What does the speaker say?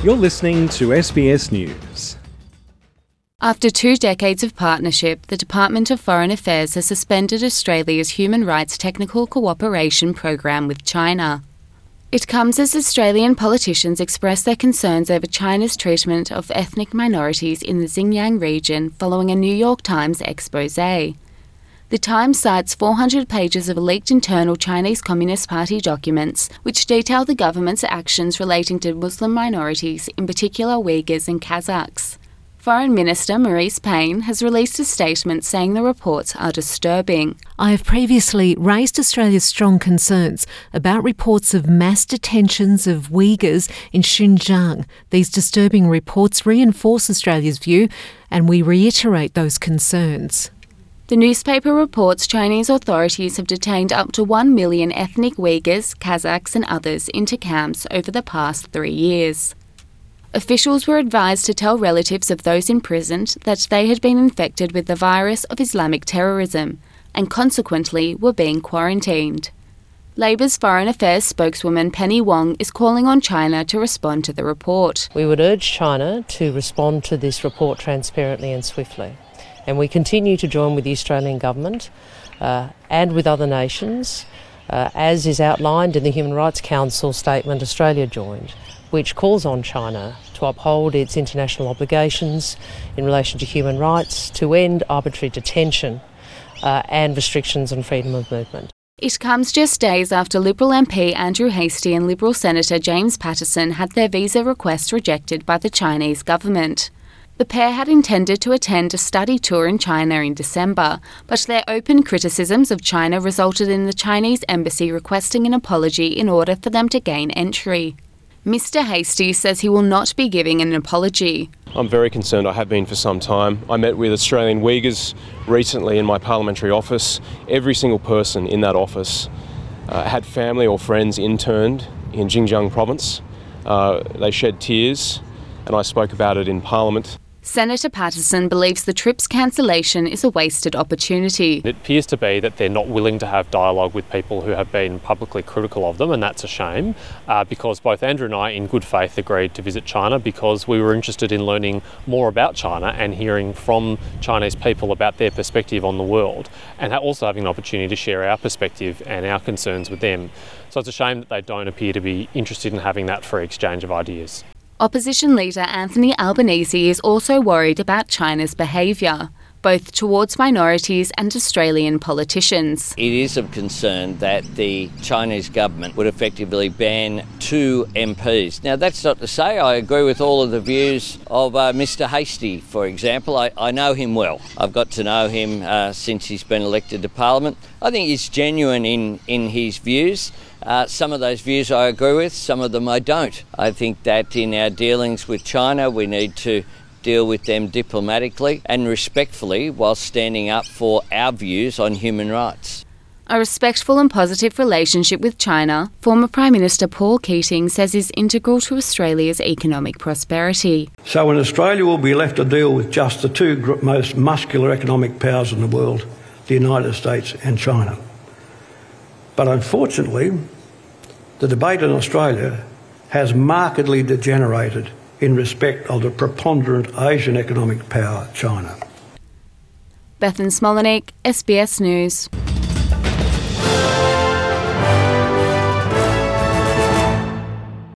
You're listening to SBS News. After 2 decades of partnership, the Department of Foreign Affairs has suspended Australia's Human Rights Technical Cooperation Program with China. It comes as Australian politicians express their concerns over China's treatment of ethnic minorities in the Xinjiang region following a New York Times exposé. The Times cites 400 pages of leaked internal Chinese Communist Party documents which detail the government's actions relating to Muslim minorities, in particular Uyghurs and Kazakhs. Foreign Minister Marise Payne has released a statement saying the reports are disturbing. I have previously raised Australia's strong concerns about reports of mass detentions of Uyghurs in Xinjiang. These disturbing reports reinforce Australia's view, and we reiterate those concerns. The newspaper reports Chinese authorities have detained up to 1 million ethnic Uyghurs, Kazakhs and others into camps over the past 3 years. Officials were advised to tell relatives of those imprisoned that they had been infected with the virus of Islamic terrorism and consequently were being quarantined. Labor's Foreign Affairs spokeswoman Penny Wong is calling on China to respond to the report. We would urge China to respond to this report transparently and swiftly. And we continue to join with the Australian Government and with other nations, as is outlined in the Human Rights Council statement Australia joined, which calls on China to uphold its international obligations in relation to human rights, to end arbitrary detention and restrictions on freedom of movement. It comes just days after Liberal MP Andrew Hastie and Liberal Senator James Paterson had their visa requests rejected by the Chinese government. The pair had intended to attend a study tour in China in December, but their open criticisms of China resulted in the Chinese embassy requesting an apology in order for them to gain entry. Mr Hastie says he will not be giving an apology. I'm very concerned. I have been for some time. I met with Australian Uyghurs recently in my parliamentary office. Every single person in that office had family or friends interned in Xinjiang province. They shed tears, and I spoke about it in Parliament. Senator Paterson believes the trip's cancellation is a wasted opportunity. It appears to be that they're not willing to have dialogue with people who have been publicly critical of them, and that's a shame, because both Andrew and I, in good faith, agreed to visit China because we were interested in learning more about China and hearing from Chinese people about their perspective on the world, and also having an opportunity to share our perspective and our concerns with them. So it's a shame that they don't appear to be interested in having that free exchange of ideas. Opposition leader Anthony Albanese is also worried about China's behaviour, both towards minorities and Australian politicians. It is of concern that the Chinese government would effectively ban 2 MPs. Now, that's not to say I agree with all of the views of Mr Hastie, for example. I know him well. I've got to know him since he's been elected to Parliament. I think he's genuine in his views. Some of those views I agree with, some of them I don't. I think that in our dealings with China, we need to deal with them diplomatically and respectfully while standing up for our views on human rights. A respectful and positive relationship with China, former Prime Minister Paul Keating says is integral to Australia's economic prosperity. So when Australia will be left to deal with just the 2 most muscular economic powers in the world, the United States and China. But unfortunately, the debate in Australia has markedly degenerated in respect of the preponderant Asian economic power, China. Bethan Smolenick, SBS News.